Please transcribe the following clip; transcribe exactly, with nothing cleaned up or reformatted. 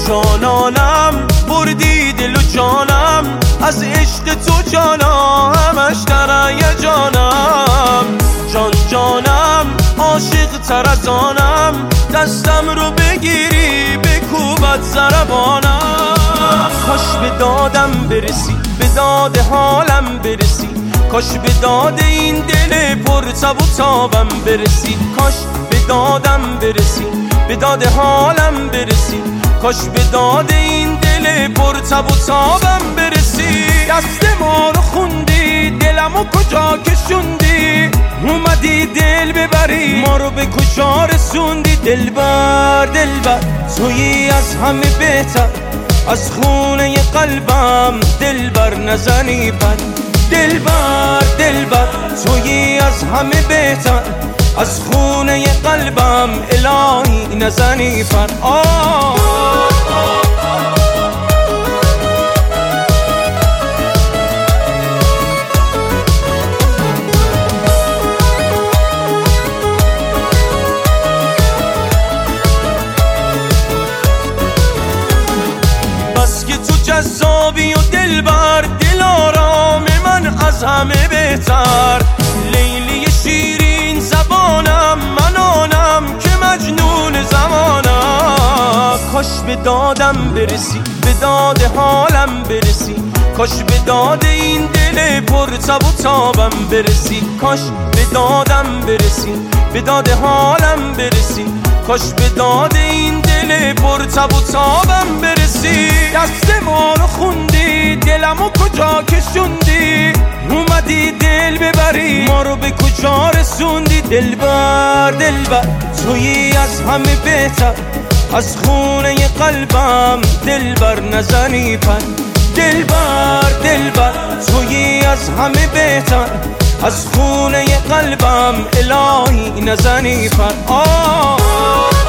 جانانم بردی دل و جانم، از عشق تو جانا همش در جانم. جان جانم عاشق تر از آنم، دستم رو بگیری بکوبت زربانم. کاش به دادم برسی، به داد حالم برسی، کاش به داد این دل پر تب و تابم برسی. کاش به دادم برسی، به داد حالم برسی، کاش به داد این دل پر تب و تابم برسی. دست ما رو خوندی، دلمو کجا کشوندی، اومدی دل ببری ما رو به کجا رسوندی. دلبر دلبر تویی از همه بهتر، از خونه قلبم دلبر نزنی پر. دلبر دلبر تویی از همه بهتر، از خونه قلبم الهی نزنی پر. آه بس که تو جذابی و دلبر، دل آرام من از همه بهتر. لیلی شیرین زبانم، من آنم که مجنون زمانم. کاش به دادم برسی، به داد حالم برسی، کاش به داد این دل پر تب و تابم برسی. کاش به دادم برسی، به داد حالم برسی، کاش به داد این دل پر تب و تابم برسی. دست ما رو خوندی، دلمو کجا کشوندی، اومدی دل ببری ما رو به کجا رسوندی. دلبر دلبر تویی از همه بهتر، از خونه قلبم دلبر نزنی پر. دلبر دلبر تویی از همه بهتر، از خونه قلبم الهی نزنی پر. آه